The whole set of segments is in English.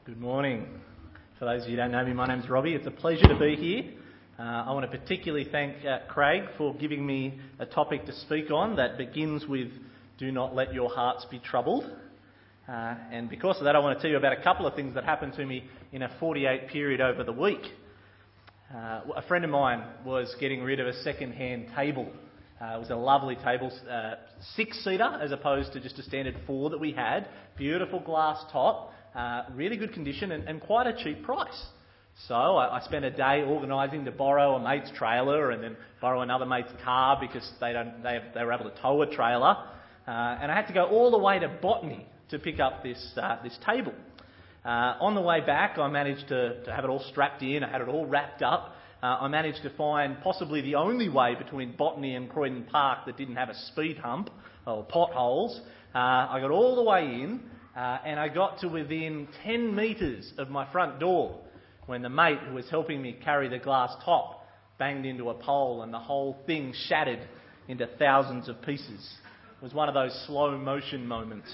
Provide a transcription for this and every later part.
Good morning. For those of you who don't know me, my name's Robbie. It's a pleasure to be here. I want to particularly thank Craig for giving me a topic to speak on that begins with "Do not let your hearts be troubled." And because of that, I want to tell you about a couple of things that happened to me in a 48 period over the week. A friend of mine was getting rid of a second-hand table. It was a lovely table, six-seater as opposed to just a standard four that we had. Beautiful glass top, really good condition and quite a cheap price. So I spent a day organising to borrow a mate's trailer and then borrow another mate's car because they were able to tow a trailer. And I had to go all the way to Botany to pick up this table. On the way back, I managed to have it all strapped in. I had it all wrapped up. I managed to find possibly the only way between Botany and Croydon Park that didn't have a speed hump or potholes. I got all the way in and I got to within 10 metres of my front door when the mate who was helping me carry the glass top banged into a pole and the whole thing shattered into thousands of pieces. It was one of those slow motion moments.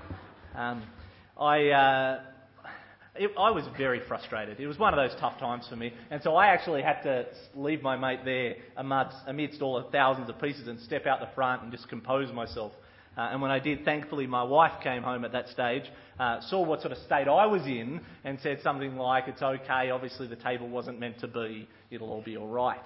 I was very frustrated. It was one of those tough times for me. And so I actually had to leave my mate there amidst all the thousands of pieces and step out the front and just compose myself. And when I did, thankfully, my wife came home at that stage, saw what sort of state I was in and said something like, "It's okay, obviously the table wasn't meant to be, it'll all be all right."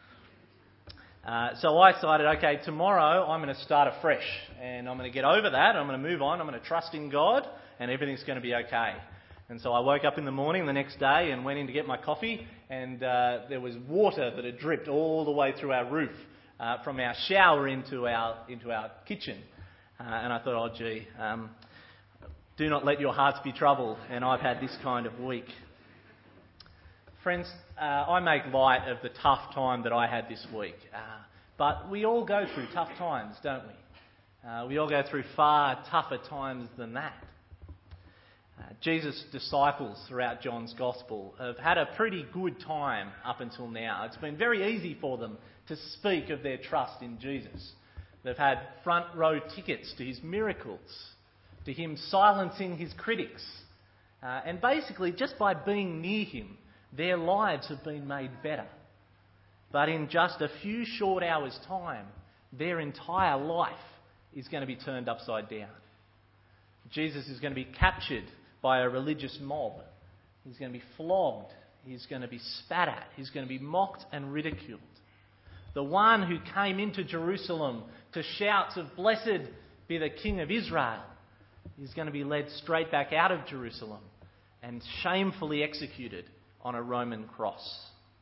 So I decided, okay, tomorrow I'm going to start afresh and I'm going to get over that, I'm going to move on, I'm going to trust in God and everything's going to be okay. And so I woke up in the morning the next day and went in to get my coffee and there was water that had dripped all the way through our roof from our shower into our kitchen. And I thought, do not let your hearts be troubled. And I've had this kind of week. Friends, I make light of the tough time that I had this week. But we all go through tough times, don't we? We all go through far tougher times than that. Jesus' disciples throughout John's Gospel have had a pretty good time up until now. It's been very easy for them to speak of their trust in Jesus. They've had front row tickets to his miracles, to him silencing his critics. And basically, just by being near him, their lives have been made better. But in just a few short hours' time, their entire life is going to be turned upside down. Jesus is going to be captured by a religious mob. He's going to be flogged. He's going to be spat at. He's going to be mocked and ridiculed. The one who came into Jerusalem to shouts of "Blessed be the King of Israel" is going to be led straight back out of Jerusalem and shamefully executed on a Roman cross.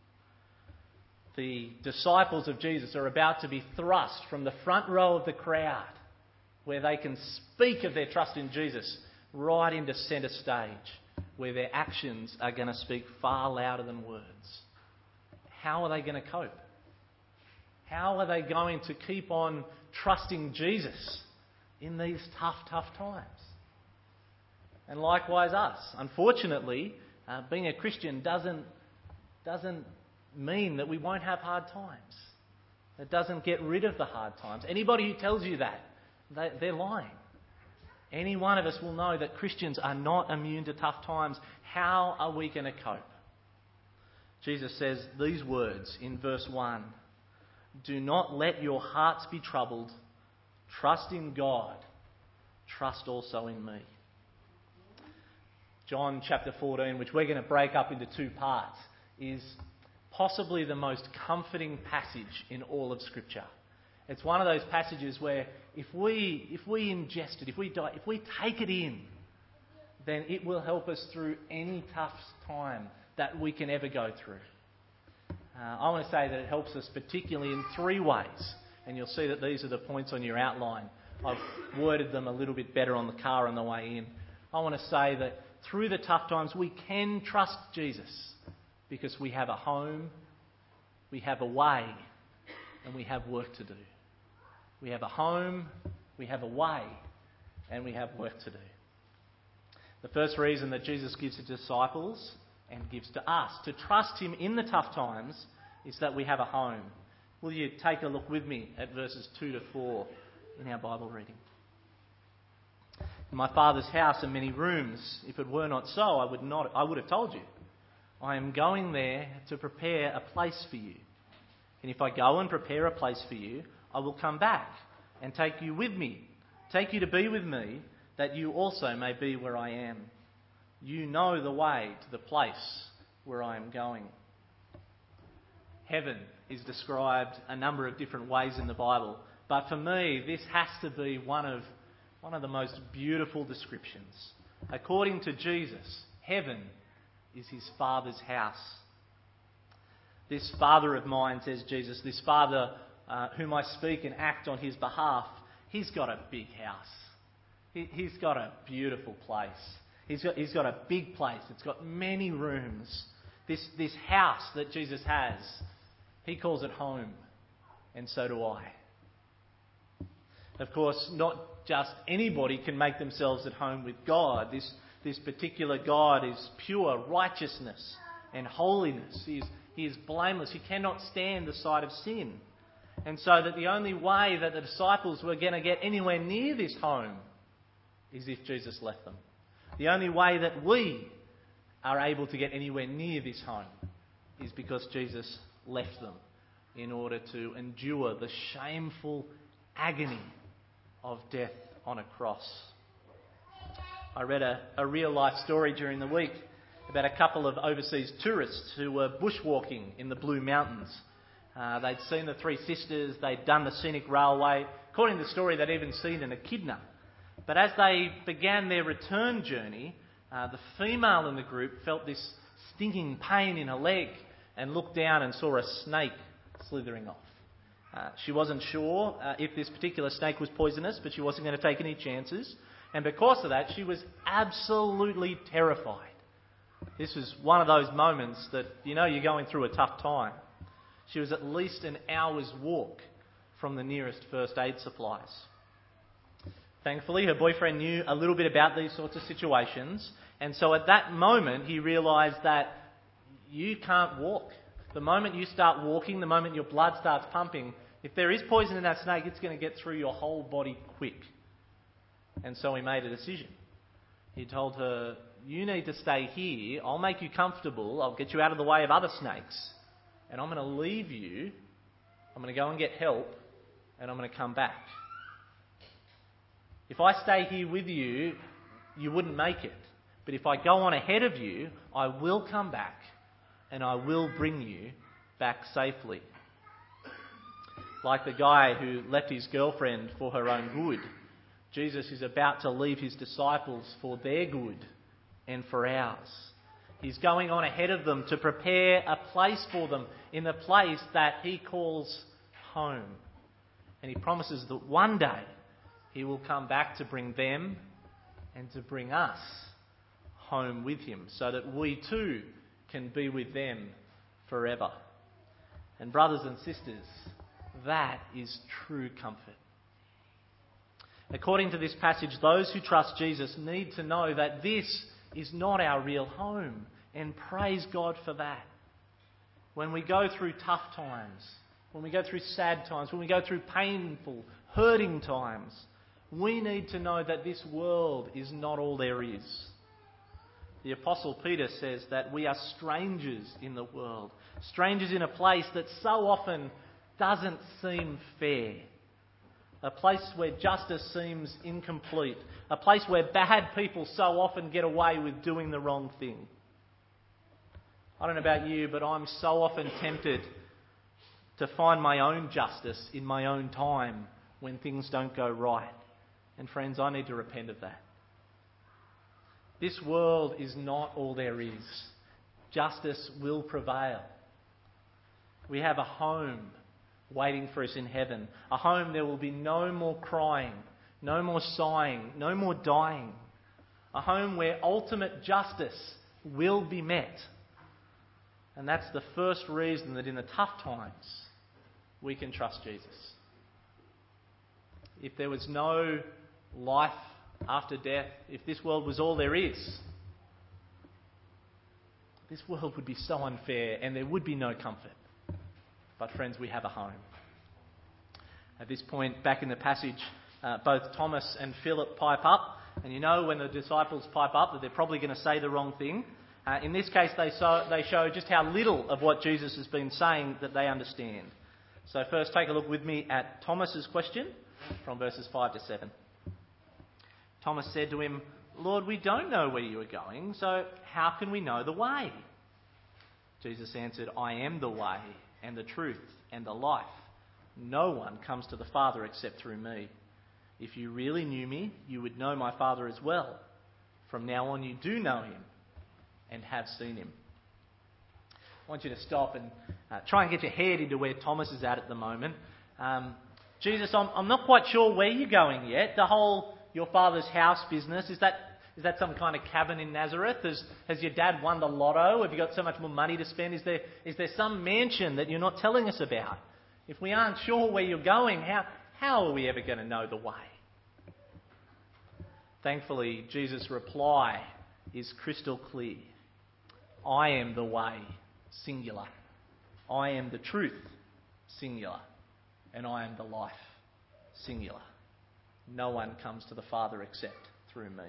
The disciples of Jesus are about to be thrust from the front row of the crowd where they can speak of their trust in Jesus right into centre stage, where their actions are going to speak far louder than words. How are they going to cope? How are they going to keep on trusting Jesus in these tough times? And likewise us. Unfortunately, being a Christian doesn't mean that we won't have hard times. It doesn't get rid of the hard times. Anybody who tells you that, they're lying. Any one of us will know that Christians are not immune to tough times. How are we going to cope? Jesus says these words in verse 1. "Do not let your hearts be troubled. Trust in God. Trust also in me." John chapter 14, which we're going to break up into two parts, is possibly the most comforting passage in all of Scripture. It's one of those passages where if we ingest it, if we take it in, then it will help us through any tough time that we can ever go through. I want to say that it helps us particularly in three ways, and you'll see that these are the points on your outline. I've worded them a little bit better on the car on the way in. I want to say that through the tough times we can trust Jesus because we have a home, we have a way, and we have work to do. We have a home, we have a way, and we have work to do. The first reason that Jesus gives his disciples and gives to us to trust him in the tough times is that we have a home. Will you take a look with me at verses 2 to 4 in our Bible reading? In my Father's house are many rooms. If it were not so, I would have told you. I am going there to prepare a place for you. And if I go and prepare a place for you, I will come back and take you with me, take you to be with me, that you also may be where I am. You know the way to the place where I am going. Heaven is described a number of different ways in the Bible, but for me, this has to be one of the most beautiful descriptions. According to Jesus, heaven is his Father's house. This Father of mine, says Jesus, this Father whom I speak and act on his behalf, he's got a big house. He's got a beautiful place. He's got a big place. It's got many rooms. This house that Jesus has, he calls it home, and so do I. Of course, not just anybody can make themselves at home with God. This particular God is pure righteousness and holiness. He is blameless. He cannot stand the sight of sin. And so that the only way that the disciples were going to get anywhere near this home is if Jesus left them. The only way that we are able to get anywhere near this home is because Jesus left them in order to endure the shameful agony of death on a cross. I read a real life story during the week about a couple of overseas tourists who were bushwalking in the Blue Mountains. They'd seen the Three Sisters, they'd done the scenic railway. According to the story, they'd even seen an echidna. But as they began their return journey, the female in the group felt this stinging pain in her leg and looked down and saw a snake slithering off. She wasn't sure if this particular snake was poisonous, but she wasn't going to take any chances. And because of that, she was absolutely terrified. This was one of those moments that, you're going through a tough time. She was at least an hour's walk from the nearest first aid supplies. Thankfully, her boyfriend knew a little bit about these sorts of situations, and so at that moment he realised that you can't walk. The moment you start walking, the moment your blood starts pumping, if there is poison in that snake, it's going to get through your whole body quick. And so he made a decision. He told her, you need to stay here, I'll make you comfortable, I'll get you out of the way of other snakes, and I'm going to leave you, I'm going to go and get help, and I'm going to come back. If I stay here with you, you wouldn't make it. But if I go on ahead of you, I will come back and I will bring you back safely. Like the guy who left his girlfriend for her own good, Jesus is about to leave his disciples for their good and for ours. He's going on ahead of them to prepare a place for them in the place that he calls home. And he promises that one day he will come back to bring them and to bring us home with him so that we too can be with them forever. And brothers and sisters, that is true comfort. According to this passage, those who trust Jesus need to know that this is not our real home, and praise God for that. When we go through tough times, when we go through sad times, when we go through painful, hurting times, we need to know that this world is not all there is. The Apostle Peter says that we are strangers in the world, strangers in a place that so often doesn't seem fair, a place where justice seems incomplete, a place where bad people so often get away with doing the wrong thing. I don't know about you, but I'm so often tempted to find my own justice in my own time when things don't go right. And friends, I need to repent of that. This world is not all there is. Justice will prevail. We have a home waiting for us in heaven. A home there will be no more crying, no more sighing, no more dying. A home where ultimate justice will be met. And that's the first reason that in the tough times we can trust Jesus. If there was no life after death, if this world was all there is, this world would be so unfair and there would be no comfort. But friends, we have a home. At this point, back in the passage, both Thomas and Philip pipe up And you know when the disciples pipe up that they're probably going to say the wrong thing. In this case, they show just how little of what Jesus has been saying that they understand. So first, take a look with me at Thomas's question from verses 5 to 7. Thomas said to him, "Lord, we don't know where you are going, so how can we know the way?" Jesus answered, "I am the way and the truth and the life. No one comes to the Father except through me. If you really knew me, you would know my Father as well. From now on you do know him and have seen him." I want you to stop and try and get your head into where Thomas is at the moment. Jesus, I'm not quite sure where you're going yet. The whole your father's house business, is that some kind of cabin in Nazareth? Has your dad won the lotto? Have you got so much more money to spend? Is there some mansion that you're not telling us about? If we aren't sure where you're going, how are we ever going to know the way? Thankfully, Jesus' reply is crystal clear. I am the way, singular. I am the truth, singular. And I am the life, singular. No one comes to the Father except through me.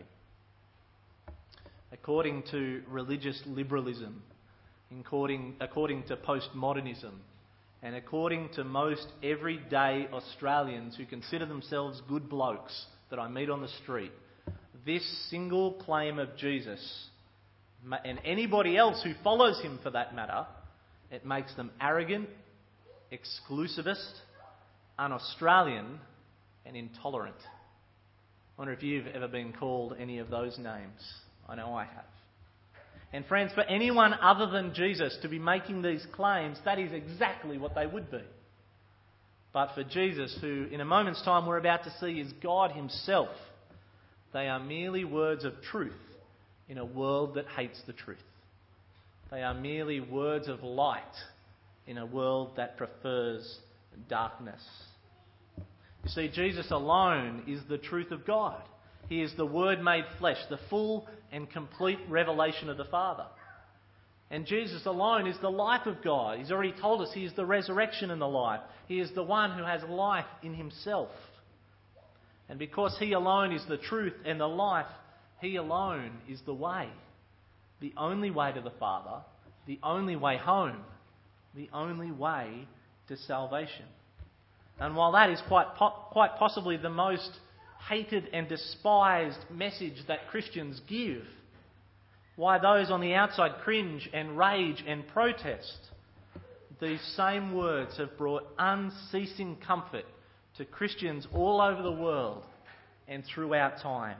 According to religious liberalism, according to postmodernism, and according to most everyday Australians who consider themselves good blokes that I meet on the street, this single claim of Jesus, and anybody else who follows him for that matter, it makes them arrogant, exclusivist, un-Australian and intolerant. I wonder if you've ever been called any of those names. I know I have. And friends, for anyone other than Jesus to be making these claims, that is exactly what they would be. But for Jesus, who in a moment's time we're about to see is God himself, they are merely words of truth in a world that hates the truth. They are merely words of light in a world that prefers darkness. You see, Jesus alone is the truth of God. He is the Word made flesh, the full and complete revelation of the Father. And Jesus alone is the life of God. He's already told us he is the resurrection and the life. He is the one who has life in himself. And because he alone is the truth and the life, he alone is the way. The only way to the Father, the only way home, the only way to salvation. And while that is quite possibly the most hated and despised message that Christians give, why those on the outside cringe and rage and protest, these same words have brought unceasing comfort to Christians all over the world and throughout time.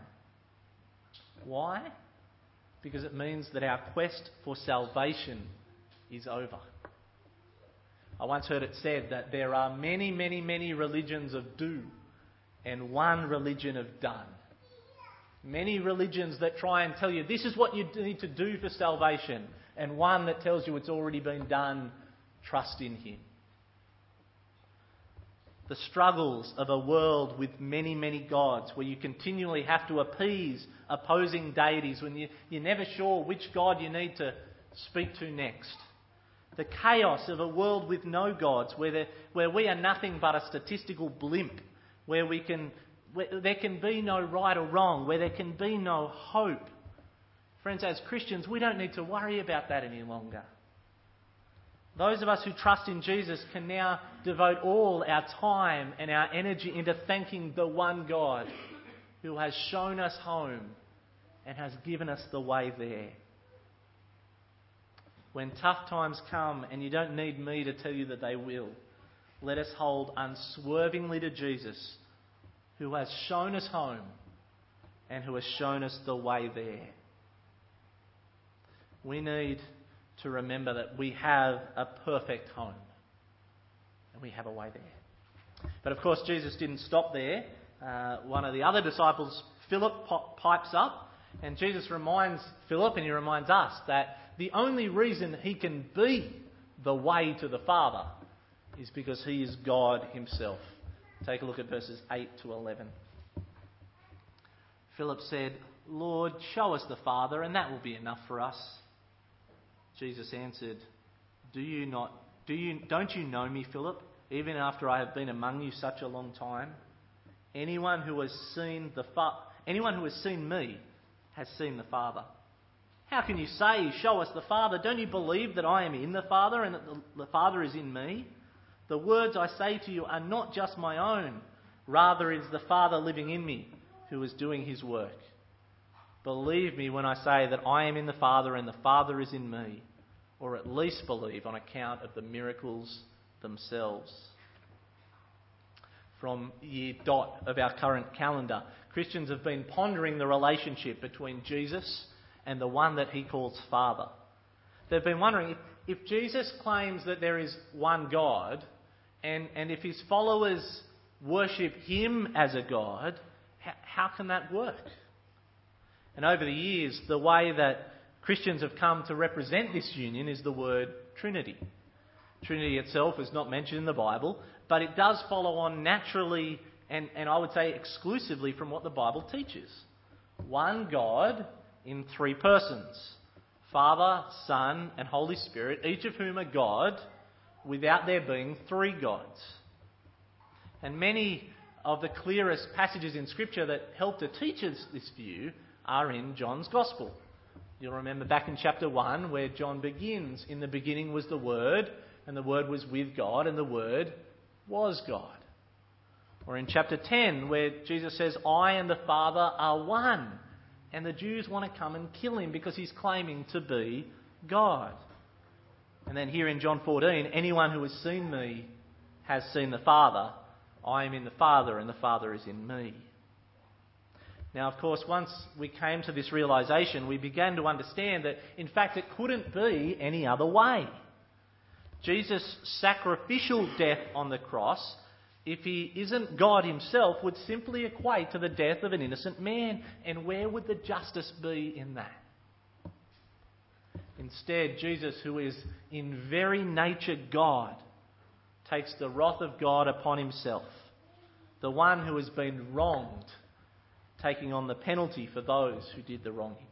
Why? Because it means that our quest for salvation is over. I once heard it said that there are many, many, many religions of do and one religion of done. Many religions that try and tell you this is what you need to do for salvation, and one that tells you it's already been done, trust in him. The struggles of a world with many, many gods, where you continually have to appease opposing deities, when you're never sure which God you need to speak to next. The chaos of a world with no gods, where we are nothing but a statistical blimp, where there can be no right or wrong, where there can be no hope. Friends, as Christians, we don't need to worry about that any longer. Those of us who trust in Jesus can now devote all our time and our energy into thanking the one God who has shown us home and has given us the way there. When tough times come, and you don't need me to tell you that they will, let us hold unswervingly to Jesus, who has shown us home and who has shown us the way there. We need to remember that we have a perfect home and we have a way there. But of course, Jesus didn't stop there. One of the other disciples, Philip, pipes up, and Jesus reminds Philip, and he reminds us, that the only reason he can be the way to the Father is because he is God himself. Take a look at verses 8 to 11. Philip said, "Lord, show us the Father, and that will be enough for us." Jesus answered, Don't you know me, Philip, even after I have been among you such a long time? Anyone who has seen Anyone who has seen me has seen the Father. How can you say, 'Show us the Father'? Don't you believe that I am in the Father and that the Father is in me? The words I say to you are not just my own. Rather, it is the Father living in me who is doing his work. Believe me when I say that I am in the Father and the Father is in me, or at least believe on account of the miracles themselves." From year dot of our current calendar, Christians have been pondering the relationship between Jesus and the one that he calls Father. They've been wondering, if Jesus claims that there is one God, and if his followers worship him as a God, how can that work? And over the years, the way that Christians have come to represent this union is the word Trinity. Trinity itself is not mentioned in the Bible, but it does follow on naturally and I would say exclusively from what the Bible teaches. One God in three persons: Father, Son, and Holy Spirit, each of whom are God, without there being three gods. And many of the clearest passages in Scripture that help to teach us this view are in John's Gospel. You'll remember back in chapter 1 where John begins, "In the beginning was the Word, and the Word was with God, and the Word was God." Or in chapter 10 where Jesus says, "I and the Father are one." And the Jews want to come and kill him because he's claiming to be God. And then here in John 14, "Anyone who has seen me has seen the Father. I am in the Father and the Father is in me." Now, of course, once we came to this realisation, we began to understand that, in fact, it couldn't be any other way. Jesus' sacrificial death on the cross, if he isn't God himself, would simply equate to the death of an innocent man. And where would the justice be in that? Instead, Jesus, who is in very nature God, takes the wrath of God upon himself, the one who has been wronged, taking on the penalty for those who did the wronging.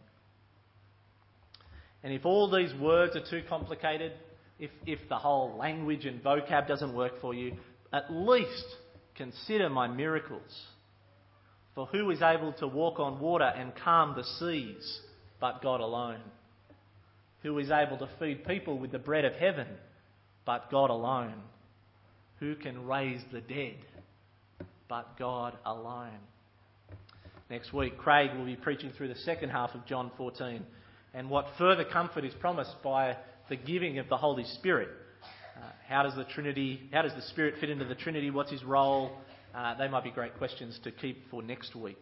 And if all these words are too complicated, if the whole language and vocab doesn't work for you, at least consider my miracles. For who is able to walk on water and calm the seas but God alone? Who is able to feed people with the bread of heaven but God alone? Who can raise the dead but God alone? Next week, Craig will be preaching through the second half of John 14 and what further comfort is promised by the giving of the Holy Spirit. How does the Spirit fit into the Trinity? What's his role? They might be great questions to keep for next week.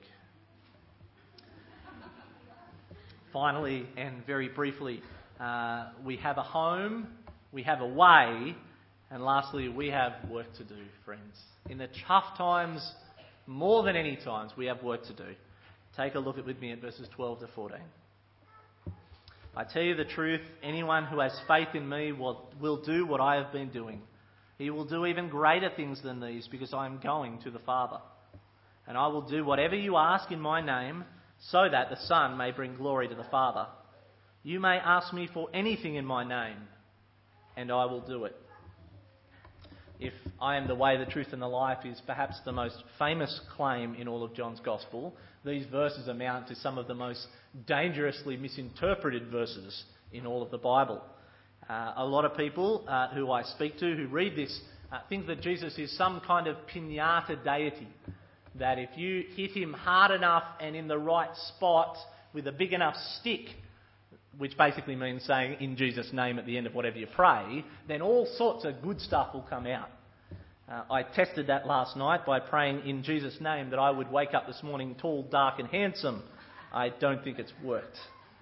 Finally, and very briefly, we have a home, we have a way, and lastly, we have work to do, friends. In the tough times, more than any times, we have work to do. Take a look with me at verses 12 to 14. "I tell you the truth, anyone who has faith in me will do what I have been doing. He will do even greater things than these because I am going to the Father. And I will do whatever you ask in my name so that the Son may bring glory to the Father. You may ask me for anything in my name, and I will do it." If "I am the way, the truth and the life" is perhaps the most famous claim in all of John's Gospel, these verses amount to some of the most dangerously misinterpreted verses in all of the Bible. A lot of people who I speak to who read this think that Jesus is some kind of piñata deity, that if you hit him hard enough and in the right spot with a big enough stick, which basically means saying "in Jesus' name" at the end of whatever you pray, then all sorts of good stuff will come out. I tested that last night by praying "in Jesus' name" that I would wake up this morning tall, dark and handsome. I don't think it's worked.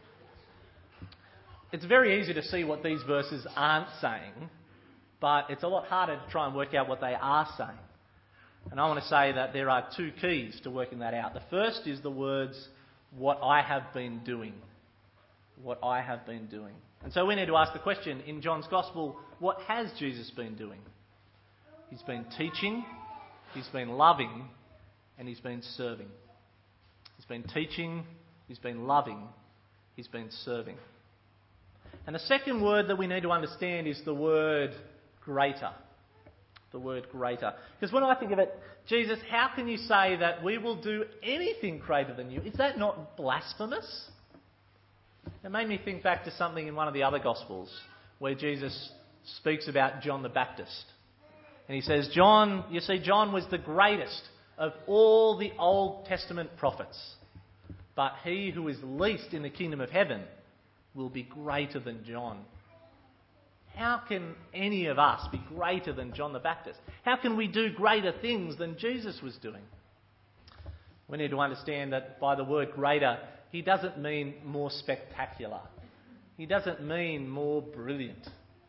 It's very easy to see what these verses aren't saying, but it's a lot harder to try and work out what they are saying. And I want to say that there are two keys to working that out. The first is the words, "what I have been doing." What I have been doing. And so we need to ask the question, in John's Gospel, what has Jesus been doing? He's been teaching, he's been loving, and he's been serving. He's been teaching, he's been loving, he's been serving. And the second word that we need to understand is the word greater. The word greater. Because when I think of it, Jesus, how can you say that we will do anything greater than you? Is that not blasphemous? It made me think back to something in one of the other Gospels where Jesus speaks about John the Baptist. And he says, John was the greatest of all the Old Testament prophets. But he who is least in the kingdom of heaven will be greater than John. How can any of us be greater than John the Baptist? How can we do greater things than Jesus was doing? We need to understand that by the word greater, he doesn't mean more spectacular. He doesn't mean more brilliant.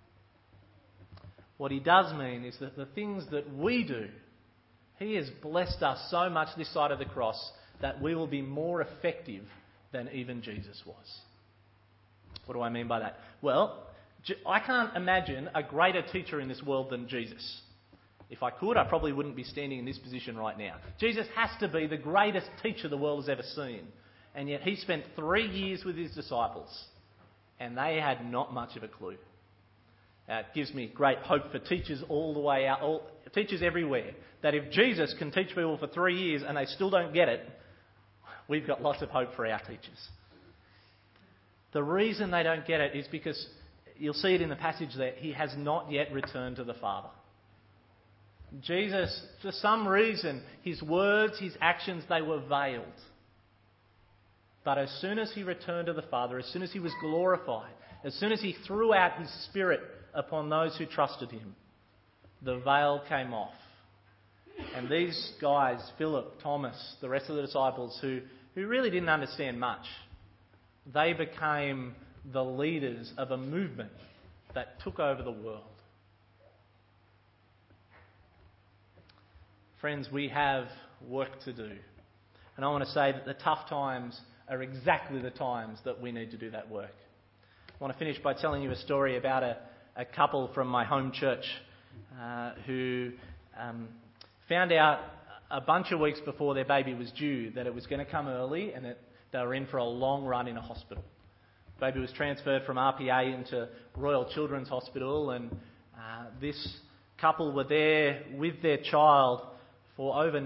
What he does mean is that the things that we do, he has blessed us so much this side of the cross that we will be more effective than even Jesus was. What do I mean by that? Well, I can't imagine a greater teacher in this world than Jesus. If I could, I probably wouldn't be standing in this position right now. Jesus has to be the greatest teacher the world has ever seen. And yet he spent 3 years with his disciples and they had not much of a clue. It gives me great hope for teachers all the way out, teachers everywhere, that if Jesus can teach people for 3 years and they still don't get it, we've got lots of hope for our teachers. The reason they don't get it is because, you'll see it in the passage there, he has not yet returned to the Father. Jesus, for some reason, his words, his actions, they were veiled. But as soon as he returned to the Father, as soon as he was glorified, as soon as he threw out his Spirit upon those who trusted him, the veil came off. And these guys, Philip, Thomas, the rest of the disciples who really didn't understand much, they became the leaders of a movement that took over the world. Friends, we have work to do. And I want to say that the tough times are exactly the times that we need to do that work. I want to finish by telling you a story about a couple from my home church who found out a bunch of weeks before their baby was due that it was going to come early and that they were in for a long run in a hospital. The baby was transferred from RPA into Royal Children's Hospital, and this couple were there with their child for over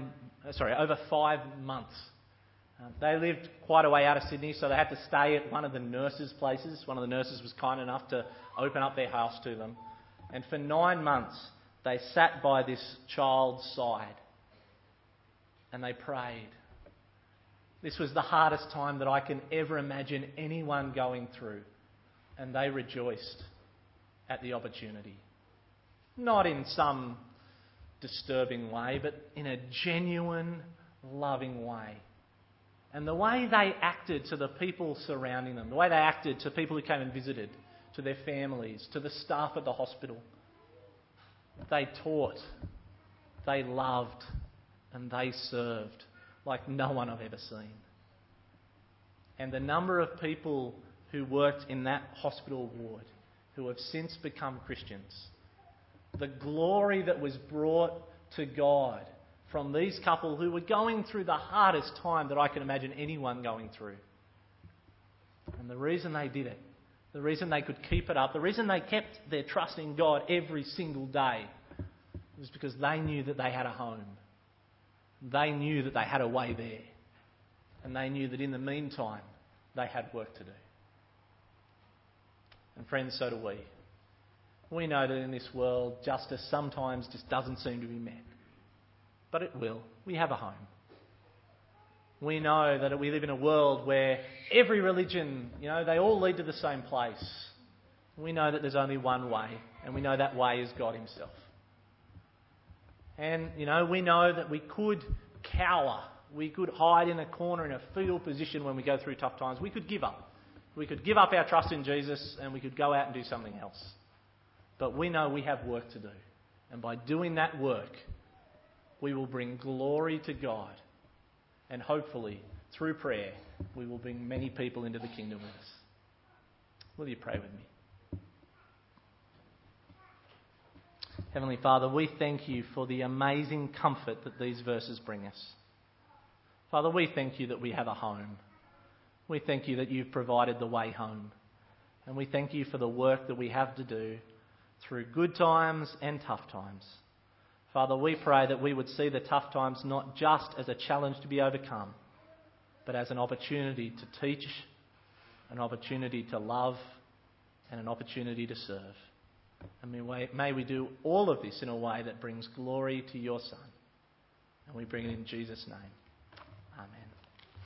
5 months. They lived quite a way out of Sydney, so they had to stay at one of the nurses' places. One of the nurses was kind enough to open up their house to them. And for 9 months, they sat by this child's side and they prayed. This was the hardest time that I can ever imagine anyone going through. And they rejoiced at the opportunity. Not in some disturbing way, but in a genuine, loving way. And the way they acted to the people surrounding them, the way they acted to people who came and visited, to their families, to the staff at the hospital, they taught, they loved, and they served like no one I've ever seen. And the number of people who worked in that hospital ward who have since become Christians, the glory that was brought to God from these couple who were going through the hardest time that I can imagine anyone going through. And the reason they did it, the reason they could keep it up, the reason they kept their trust in God every single day was because they knew that they had a home. They knew that they had a way there. And they knew that in the meantime, they had work to do. And friends, so do we. We know that in this world, justice sometimes just doesn't seem to be met. But it will. We have a home. We know that we live in a world where every religion, they all lead to the same place. We know that there's only one way, and we know that way is God himself. And, we know that we could cower. We could hide in a corner in a fetal position when we go through tough times. We could give up. We could give up our trust in Jesus and we could go out and do something else. But we know we have work to do. And by doing that work, we will bring glory to God. And hopefully, through prayer, we will bring many people into the kingdom with us. Will you pray with me? Heavenly Father, we thank you for the amazing comfort that these verses bring us. Father, we thank you that we have a home. We thank you that you've provided the way home. And we thank you for the work that we have to do through good times and tough times. Father, we pray that we would see the tough times not just as a challenge to be overcome, but as an opportunity to teach, an opportunity to love, and an opportunity to serve. And may we do all of this in a way that brings glory to your Son. And we bring it in Jesus' name. Amen.